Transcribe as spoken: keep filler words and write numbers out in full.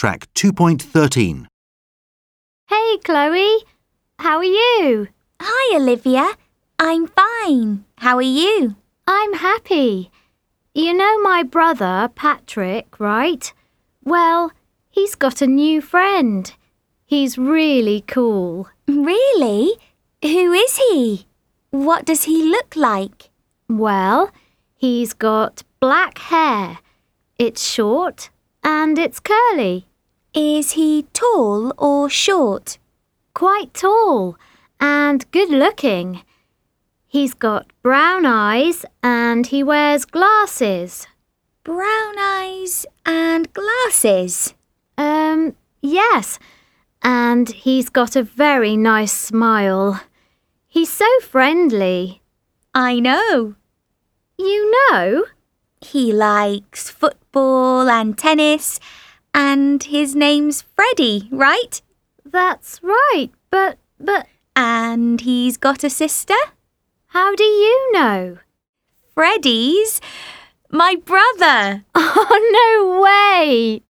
Track two point thirteen. Hey, Chloe. How are you? Hi, Olivia. I'm fine. How are you? I'm happy. You know my brother, Patrick, right? Well, he's got a new friend. He's really cool. Really? Who is he? What does he look like? Well, he's got black hair. It's short and it's curly. Is he tall or short? Quite tall and good looking. He's got brown eyes and he wears glasses. Brown eyes and glasses? Um, yes. And he's got a very nice smile. He's so friendly. I know. You know? He likes football and tennis, and his name's Freddie, right? That's right, but, but... And he's got a sister? How do you know? Freddie's my brother. Oh, no way!